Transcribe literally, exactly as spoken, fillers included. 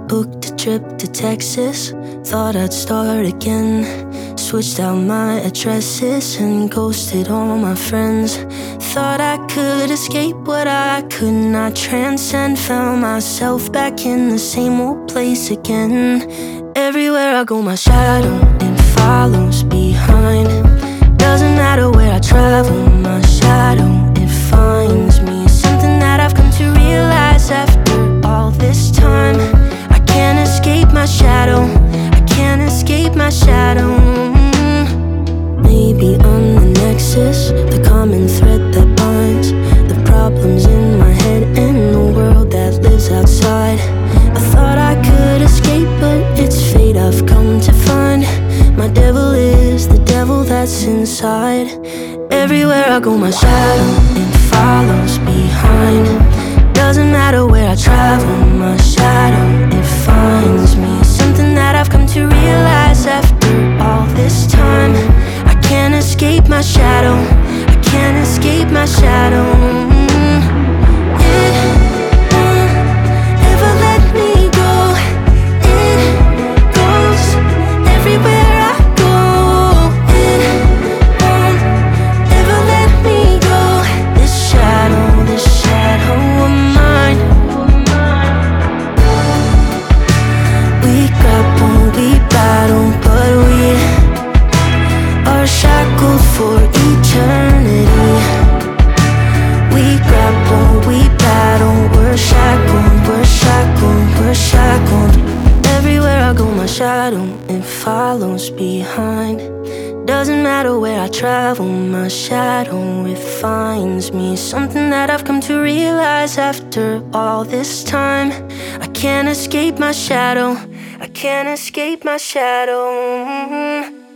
Booked a trip to Texas, thought I'd start again. Switched out my addresses and ghosted all my friends. Thought I could escape what I could not transcend. Found myself back in the same old place again. Everywhere I go, my shadow, it follows behind. Doesn't matter where I travel, my shadow, it finds me. Something that I've come to realize after all this time. I can't escape my shadow, I can't escape my shadow. Maybe I'm the nexus, the common thread that binds the problems in my head and the world that lives outside. I thought I could escape, but it's fate I've come to find. My devil is the devil that's inside. Everywhere I go, my shadow, it follows behind. Doesn't matter where I travel, my shadow, it finds me. Something that I've come to realize after all this time. I can't escape my shadow, I can't escape my shadow. It won't ever let me go. It goes everywhere I go. It won't ever let me go. This shadow, this shadow of mine. We grapple, we battle, but we are shackled for eternity. We grapple, we battle, we're shackled, we're shackled, we're shackled. Everywhere I go, my shadow, it follows behind. Doesn't matter where I travel, my shadow, it finds me. Something that I've come to realize after all this time. I can't escape my shadow, I can't escape my shadow.